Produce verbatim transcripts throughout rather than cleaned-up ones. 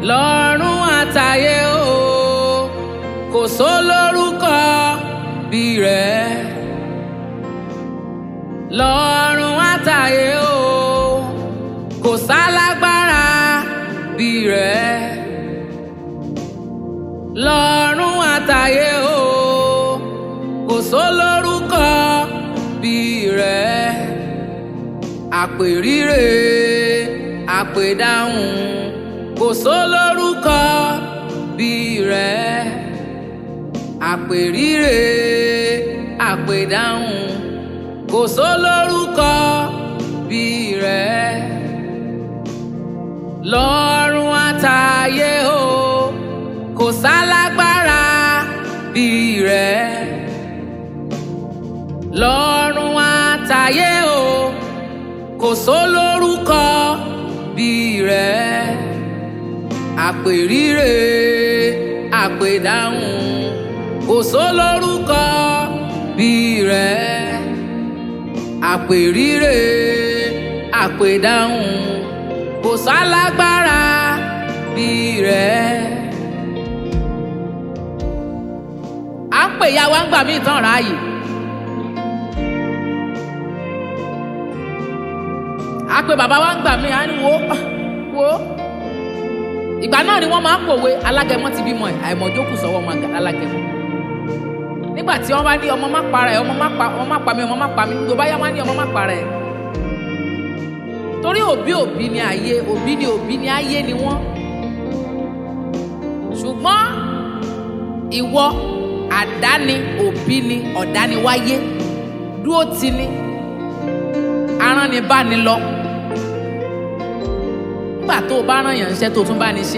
lọ́run àtayé o kò sólórúkọ bí rẹ̀. lọ́run àtayé o kò sálágbára bí rẹ̀. lọ́run àtayé o kò sólórúkọ bí rẹ̀. àpèrire àpèdáhùn kò sólórúkọ bí rẹ̀. àpèrire àpèdáhùn kò sólórúkọ bí rẹ̀. lọ́run àtayé o kò sálágbára bí rẹ̀. lọ́run àtayé o kò sólórúkọ bí rẹ̀. àpèrire àpèdáhùn kò sólórúkọ bí rẹ̀. àpèrire àpèdáhùn kò sálágbára bí rẹ̀. à ń pè ya wa ń gbà mí ìtàn ráàyè. a pè bàbá wa ń gbà mí à ń wo wo. ìgbà náà ni wọ́n máa ń pòwe alágẹmọ ti bímọ ẹ̀ àìmọ̀jókù sọ́wọ́ ọmọ alágẹmọ. nígbà tí wọ́n bá ní ọmọ má para ẹ̀ ọmọ má pa ọmọ má pa mí ọmọ má pa mí tó bá yá wọ́n á ní ọmọ má para ẹ̀. torí òbí òbí ni ayé òbí ni òbí ni ayé ni wọ́n. ṣùgbọ́n ìwọ àdáni òbí ni ọ̀dáni wáyé dúró ti ni aránibáni lọ. nígbà tó o bá rán yàn iṣẹ́ tó tún bá ní ṣe.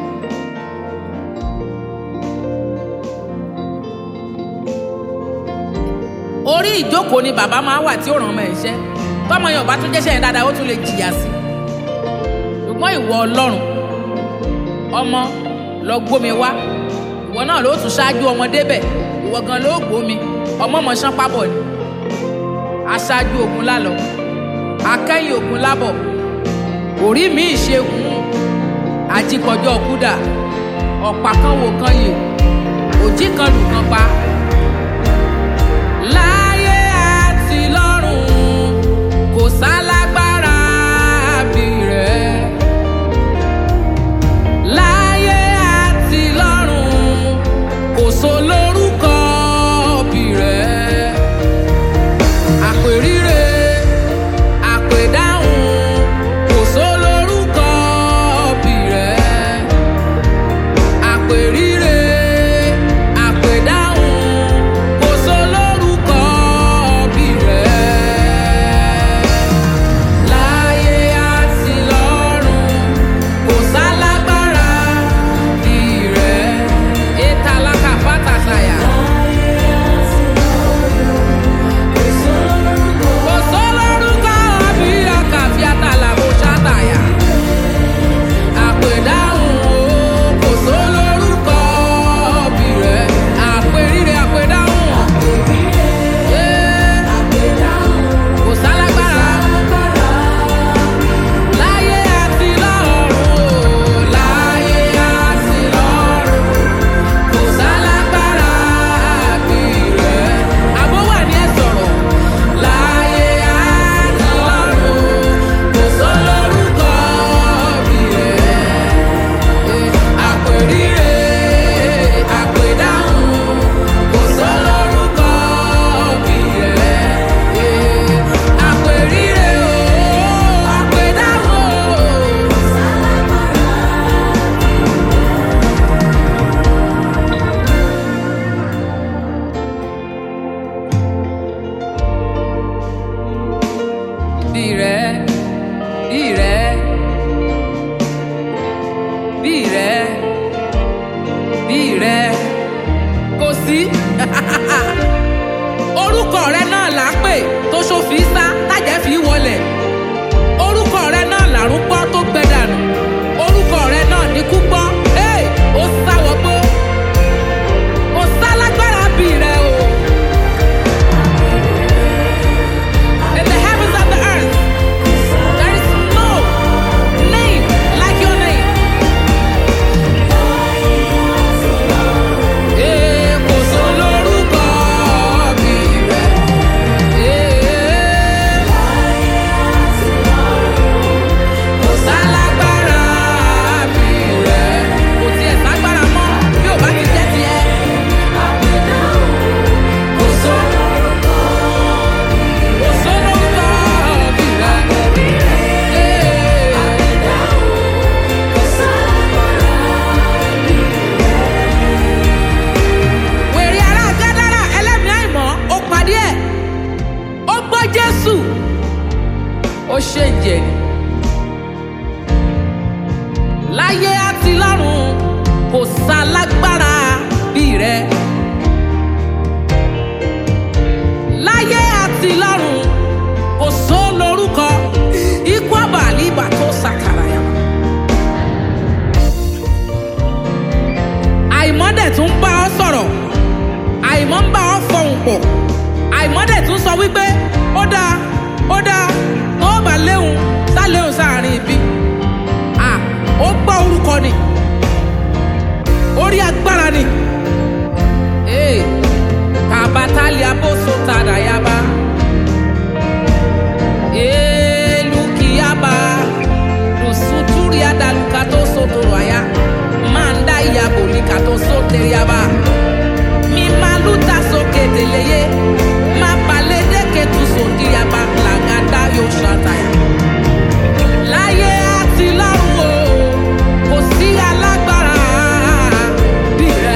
orí ìjókòó ni bàbá máa wà tí ó ràn ọmọ ẹ̀ iṣẹ́ tọ́mọ yẹn ò bá tún jẹ́ṣẹ́ yẹn dáadáa ó tún lè jìyà sí i. ṣùgbọ́n ìwọ ọlọ́run ọmọ lọ gbómi wá ìwọ náà ló tún ṣáájú ọmọ débẹ̀ ìwọ gan ló gbómi ọmọ mọ̀ ṣán pábọ̀ ni. aṣáájú ogun lálọ akẹ́yìn ogun lábọ̀ orí mi ìṣègùn àjíkọjọ́ kúdà ọ̀pá kan wò kan yè òjì kan lù kan pa. láyé àti lọ́run kò sálágbára bí rẹ̀. láyé àti lọ́run kò sólórúkọ bí rẹ̀. àpèrire àpèdáhùn kò sólórúkọ bí rẹ̀. àpèrire àpèdáhùn kò sólórúkọ bí rẹ̀. láyé àti lọ́run kò sálágbára bí rẹ̀. ètàlákà fàtàṣàyà. kò sólórúkọ bí àkàfíàtà làbò ṣàtàyà. àpèdáhùn o kò sólórúkọ bí rẹ̀. àpèrire àpèdáhùn. Yeah. kò sálágbára. láyé àti lọ́run o. láyé àti lọ́run kò sálágbára bí rẹ̀. àbó wà ní ẹ sọ̀rọ̀. láyé àti lọ́run kò sólórúkọ bí rẹ̀. àpèrire àpèdáhùn kò sólórúkọ bí rẹ̀. àpèrire o àpèdáhùn o. bí rẹ̀ bí rẹ̀ bí rẹ̀ bí rẹ̀ kò sí. orúkọ rẹ náà là á pè tó ṣòfin sá tájẹ́ fi wọlẹ̀. orúkọ rẹ náà làrún gbọ́ tó gbẹ dànù. orúkọ rẹ náà ní kú gbọ́. Hey! ó sáwọ́ gbó. kò sálágbára bí rẹ̀ o. In the heavens and the earth, there is no name like your name. láyé àti lọ́run kò sálágbára bí rẹ. láyé àti lọ́run kò só lórúkọ ikú àbàlíbà tó sàkàrà yà. àìmọ́ dẹ̀ tún bá ọ sọ̀rọ̀, àìmọ́ ń bá ọ fọhùn pọ̀, àìmọ́ dẹ̀ tún sọ wípé ó dáa ó dáa tó bá léhùn sá léhùn sáàrin ibi. à ó gbọ́ orúkọ ni, orí agbára ni. ee kàbátálì abóso tàdà yaba elukiyaba lùsùtúrì àdàlùkà tó sotoro àyà máa ń dá ìyàbò níkà tó sótèrè yaba mi máa lùtà sókè tèléyé máa balẹ̀ dẹ́kẹ̀ tó sòdì yaba làgàdá yóò ṣàtàyà. láyé àti lọ́run o kò sí alágbára bí rẹ.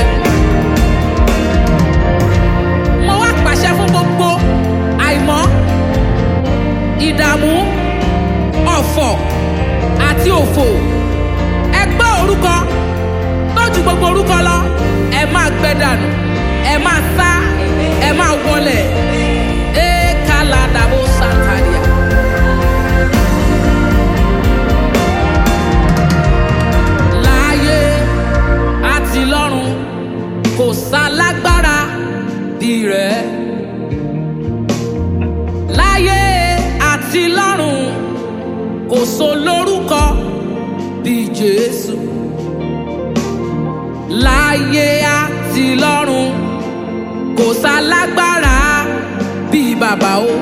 mo wá pàṣẹ fún gbogbo àìmọ́, ìdààmú, ọ̀fọ̀ àti òfò. ẹ gbọ́ orúkọ tó ju gbogbo orúkọ lọ, ẹ máa gbẹ dànù, ẹ máa sá, ẹ máa wọlẹ̀. ẹ kálá dàbò sàtàríà. láyé àti lọ́run kò sálágbára bí rẹ. láyé àti lọ́run kò sólórúkọ bí Jésù. láyé àti lọ́run kò sálágbára bí bàbá o.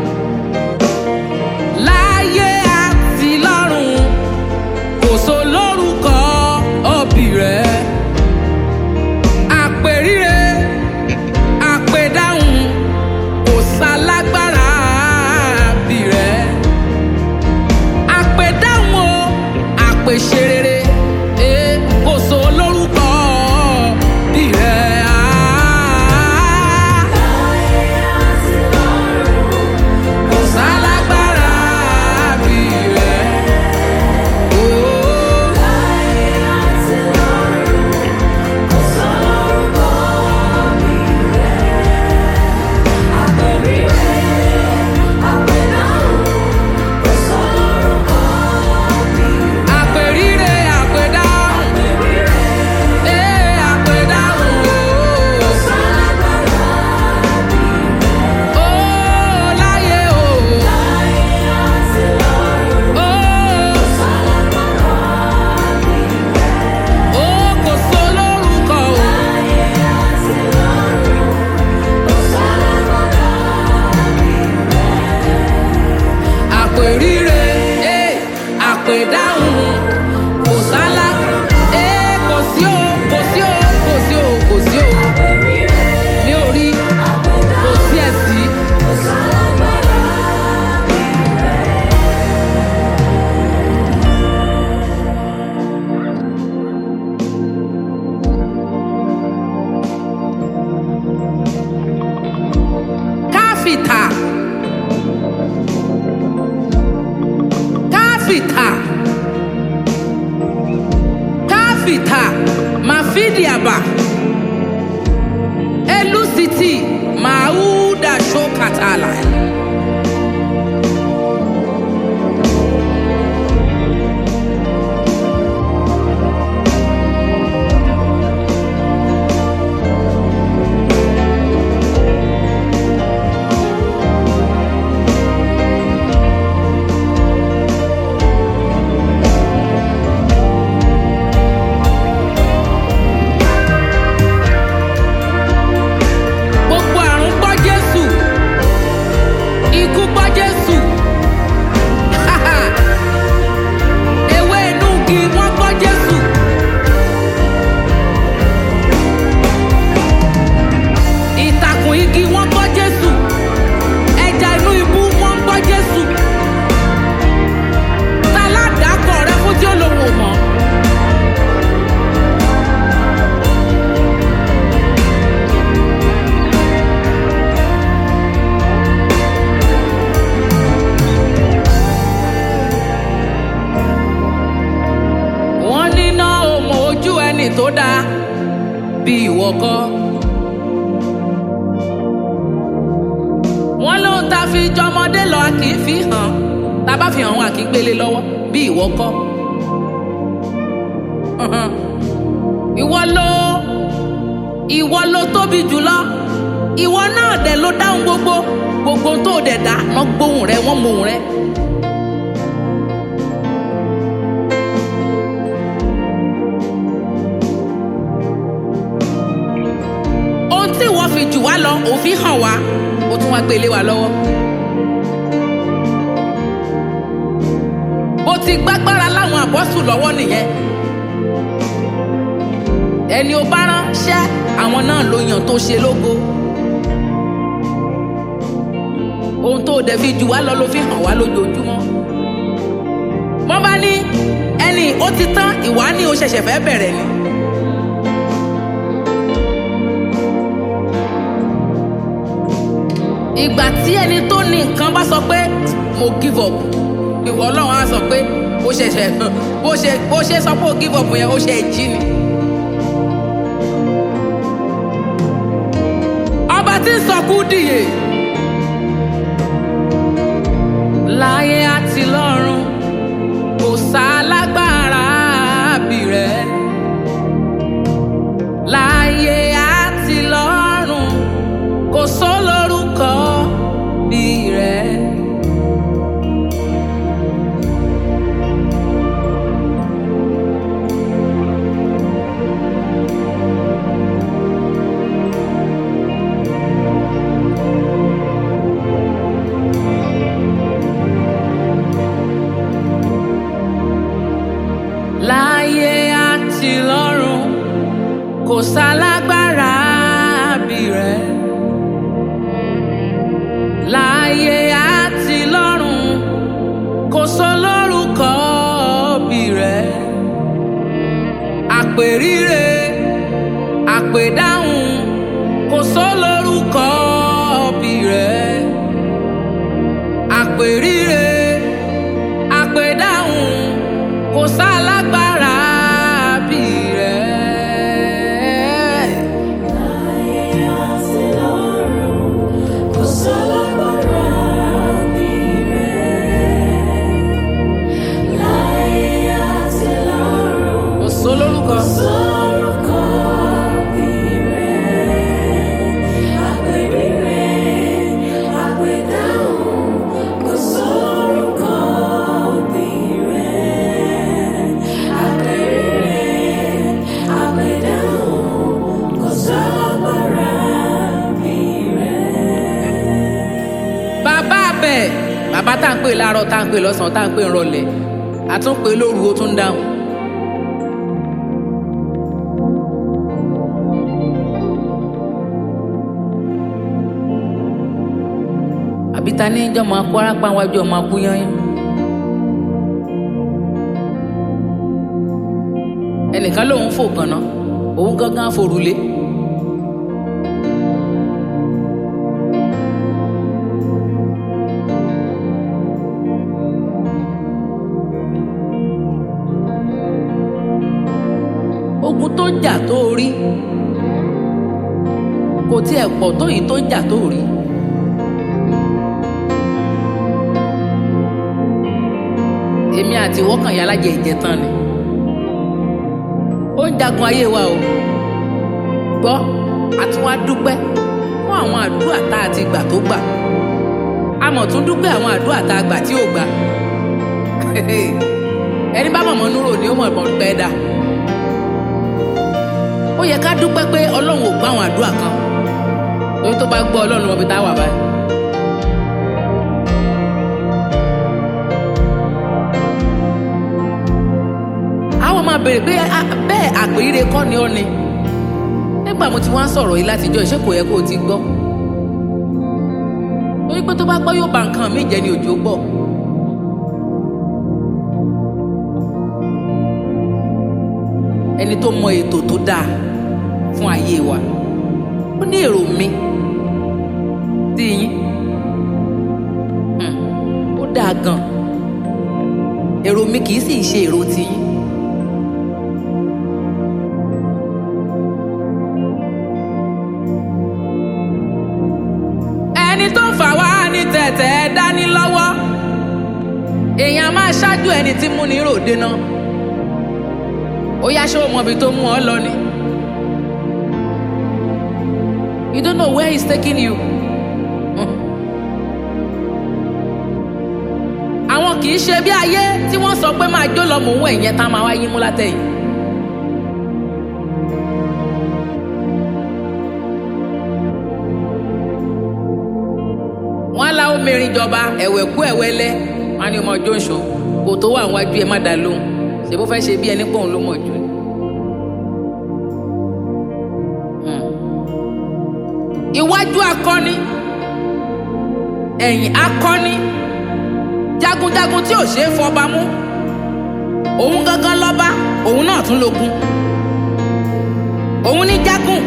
láyé àti lọ́run kò sólórúkọ òbí rẹ. àpèríre àpèdáhùn kò sálágbára bí rẹ. àpèdáhùn o àpèṣe rere e kò sólórúkọ bí rẹ. kò sálágbára bí rẹ. àpèríre àpèdáhùn e àpèdáhùn o láyé o o kò sólórúkọ o. àpèríre e àpèdáhùn kò sálá e kò sí o kò sí o kò sí o kò sí o ní orí kò sí ẹ̀sí. káfíńtà káfíńtà káfíńtà màfídíàbà elusiti màúdà ṣókàtàlà. gbogbo àrùn gbọ́ Jésù. tó dáa bí ìwọ kọ́. wọ́n lóhun tá a fi jọmọdé lọ a kì í fi hàn tá a bá fi hàn wọn a kì í gbélé lọ́wọ́ bí ìwọ kọ́. ìwọ ló ìwọ ló tóbi jùlọ ìwọ náà dẹ̀ ló dáhùn gbogbo gbogbo tó dẹ̀ dá wọ́n gbóhùn rẹ wọ́n mọ ohùn rẹ. ohun tí wọ́n fi jù wá lọ òfin hàn wá ó tún wá gbélé wa lọ́wọ́. bó ti gbágbára láwọn àbọ́sù lọ́wọ́ nìyẹn. ẹni ó bá ránṣẹ́ àwọn náà ló yàn tó ṣe lógo. ohun tó dẹ̀ fi jù wá lọ ló fi hàn wá lójoojúmọ́. wọ́n bá ní ẹni ó ti tán ìwà ni ó ṣẹ̀ṣẹ̀ fẹ́ bẹ̀rẹ̀ ni. ìgbà tí ẹni tó ní nǹkan bá sọ pé mo give up ìwọ Ọlọ́run á sọ pé ó ṣẹ̀ṣẹ̀ bó ṣe bó ṣe sọ pé ó give up yẹn ó ṣe jí ni. ọba tí ń sọkú dìye láyé àti lọ́run kò sálágbára bí rẹ̀. láyé àti lọ́run kò sólórúkọ bí rẹ̀. láyé àti lọ́run kò sálágbára bí rẹ̀. láyé àti lọ́run kò sólórúkọ bí rẹ̀. àpèríre àpèdáhùn kò sólórúkọ bí rẹ̀. àpèríre àpèdáhùn kò sálágbára bí rẹ̀. láyé àti lọ́run kò sálágbára bí rẹ̀. láyé àti lọ́run kò sólórúkọ. kò sórúkọ bí rẹ̀. àpèríre àpèdáhùn kò sórúkọ bí rẹ̀. àpèríre àpèdáhùn kò sálágbára bí rẹ̀. bàbá bẹ̀ bàbá tá à ń pè láàárọ̀ tá à ń pè lọ́sàn-án tá à ń pè rọlẹ̀ àtúnpè lóru ó tún dáhùn. àbí ta ní ìjọ máa kó arápá wájú ọmọ akú yányán. ẹnìkan lòun fò kànáà òun gángan forulé. ogun tó jà tó rí kò tiẹ̀ pọ̀ tó yìí tó jà tó rí. èmi àti ìwọ́kàn yà lájẹ ìjẹtàn ni. ó ń jagun ayé wa o. gbọ́ a tún wá dúpẹ́ fún àwọn àdúrà tá a ti gbà tó gbà. a mọ̀ tún dúpẹ́ àwọn àdúrà tá a gbà tí ò gbà. ẹni bá mọ̀mọ́ núrò ni ó mọ̀ mọ̀ pẹ́ dà. ó yẹ ká dúpẹ́ pé ọlọ́run ò gbọ́ àwọn àdúrà kan. lórí tó bá gbọ́ ọlọ́run ọbẹ̀ tá a wà báyìí. àwọn máa béèrè pé bẹ́ẹ̀ àpèrire kọ́ ni ó ni. nígbà mo ti wá ń sọ̀rọ̀ yìí látijọ́ ìṣe kò yẹ kó o ti gbọ́. lórí pé tó bá gbọ́ yóò ba nǹkan mi jẹ́ ni òjò gbọ́. ẹni tó mọ ètò tó dáa fún ayé wa ó ní èrò mi sí yín ó dáa gan èrò mi kì í sì ṣe èrò tiyín èèyàn máa ṣáájú ẹni tí mú ní ròde náà ó yá ṣé o mọ ibi tó mú ọ lọ ni you don't know where he's taking you. àwọn kì í ṣe bí ayé tí wọ́n sọ pé máa jó lọ mò ń wọ ìyẹn tá a máa wá yín mú látẹ̀yìn. wọ́n á la omi erin jọba ẹ̀wẹ̀ kú ẹ̀wẹ̀ lẹ́ wọ́n á ní ọmọ ọjọ́ ìṣó kò tó wà níwájú ẹ má dá lóhùn ṣe bó fẹ́ ṣe bí ẹni pọ̀ ń ló mọ̀ jù. iwájú akọni ẹ̀yìn akọni jagunjagun tí ò ṣe é fọba mú òun gangan lọ́ba òun náà tún lógun òun ní jágùn.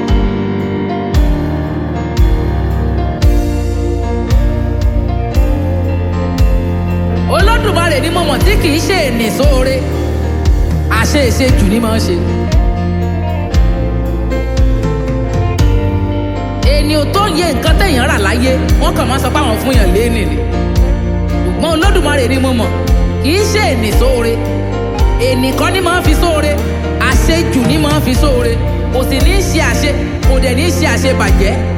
Olódùmarè ní mọ̀mọ́ tí kì í ṣe ènì sóore àṣe èṣe jù ní máa ń ṣe. ènìyàn tó ń yẹ nǹkan téèyàn rà láyé wọ́n kàn máa sọ pé àwọn fún yàn léènì ni ṣùgbọ́n Olódùmarè ní mọ̀mọ́ kì í ṣe ènì sóore ènì kan ní máa ń fi sóore àṣejù ní máa ń fi sóore kò sì ní í ṣe àṣe kò dẹ̀ ní í ṣe àṣebàjẹ́.